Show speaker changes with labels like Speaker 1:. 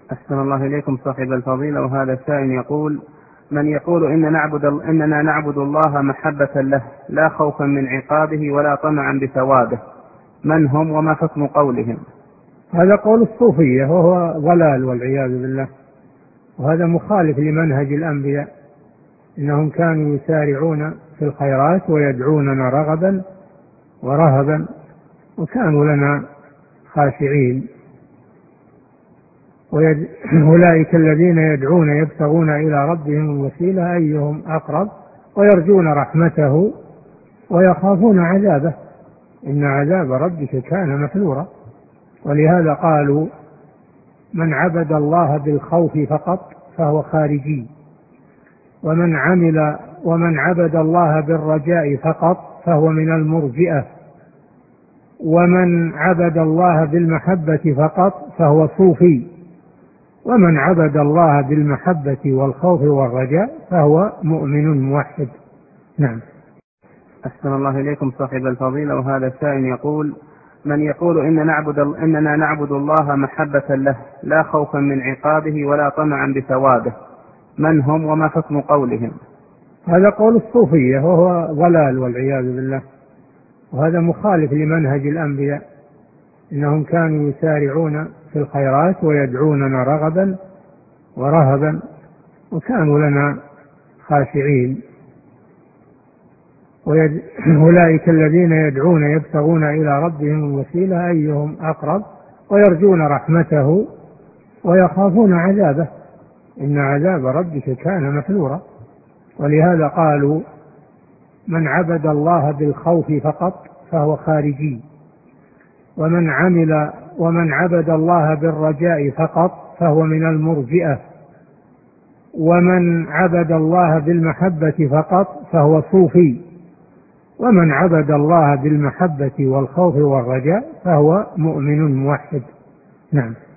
Speaker 1: أحسن الله إليكم صاحب الفضيلة. وهذا سائل يقول: من يقول إننا نعبد الله محبة له لا خوفا من عقابه ولا طمعا بثوابه، من هم وما حكم قولهم؟
Speaker 2: هذا قول الصوفية وهو ضلال والعياذ بالله، وهذا مخالف لمنهج الأنبياء، إنهم كانوا يسارعون في الخيرات ويدعوننا رغبا ورهبا وكانوا لنا خاشعين. أولئك الذين يدعون يبتغون إلى ربهم الوسيلة أيهم أقرب ويرجون رحمته ويخافون عذابه، إن عذاب ربك كان محذورا. ولهذا قالوا: من عبد الله بالخوف فقط فهو خارجي، ومن عبد الله بالرجاء فقط فهو من المرجئة، ومن عبد الله بالمحبة فقط فهو صوفي، ومن عبد الله بالمحبة والخوف والرجاء فهو مؤمن موحد. نعم.
Speaker 1: أحسن الله إليكم صاحب الفضيلة. وهذا سائل يقول: من يقول إننا نعبد الله محبة له لا خوفا من عقابه ولا طمعا بثوابه، من هم وما حكم قولهم؟
Speaker 2: هذا قول الصوفية وهو ضلال والعياذ بالله، وهذا مخالف لمنهج الأنبياء، إنهم كانوا يسارعون في الخيرات ويدعوننا رغبا ورهبا وكانوا لنا خاشعين. أولئك الذين يدعون يبتغون إلى ربهم الوسيلة أيهم أقرب ويرجون رحمته ويخافون عذابه، إن عذاب ربك كان محذورا. ولهذا قالوا: من عبد الله بالخوف فقط فهو خارجي، ومن عبد الله بالرجاء فقط فهو من المرجئة، ومن عبد الله بالمحبة فقط فهو صوفي، ومن عبد الله بالمحبة والخوف والرجاء فهو مؤمن موحد. نعم.